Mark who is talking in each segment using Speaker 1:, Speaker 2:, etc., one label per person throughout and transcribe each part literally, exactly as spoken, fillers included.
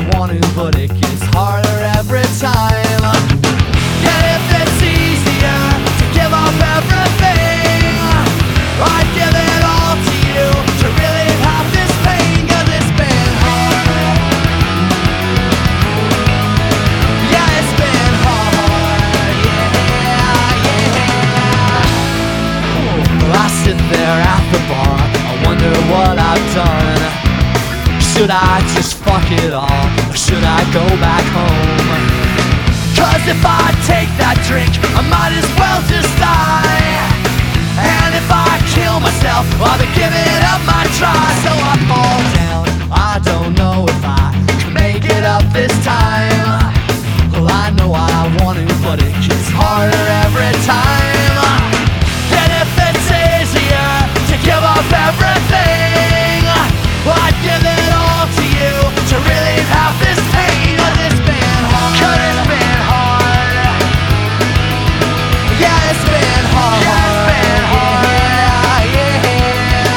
Speaker 1: want to, but it gets harder every time. And if it's easier to give up everything, I'd give it all to you to relieve half this pain, 'cause it's been hard. Yeah, it's been hard. Yeah, yeah. Well, I sit there at the bar, I wonder what I've done. Should I just fuck it all, or should I go back home? 'Cause if I take that drink, I might as well just die. And if I kill myself, I'll be giving up my try. So I fall down, I don't know if I can make it up this time. Well, I know I want to, but it gets harder every time. And if it's easier to give up everything, well, I'd give it all to you to relieve half this pain. 'Cause it's been hard. 'Cause it's been hard. Yeah, it's been hard. Yeah, it's been hard. Yeah, yeah.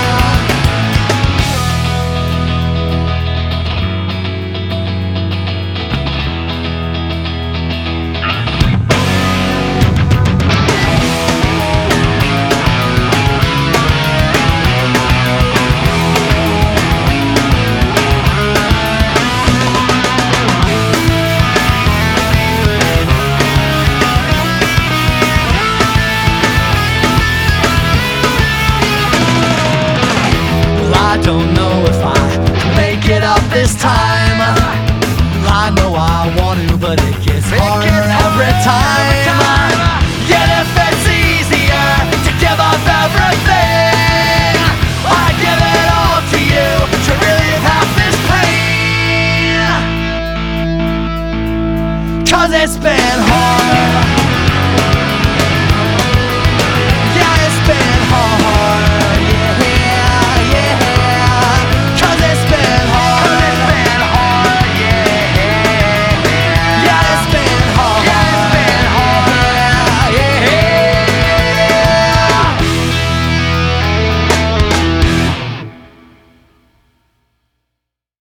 Speaker 1: I don't know if I can make it up this time. I know I want to, but it gets harder every time. Yet if it's easier to give up everything, I give it all to you to relieve half this pain. 'Cause it's been hard.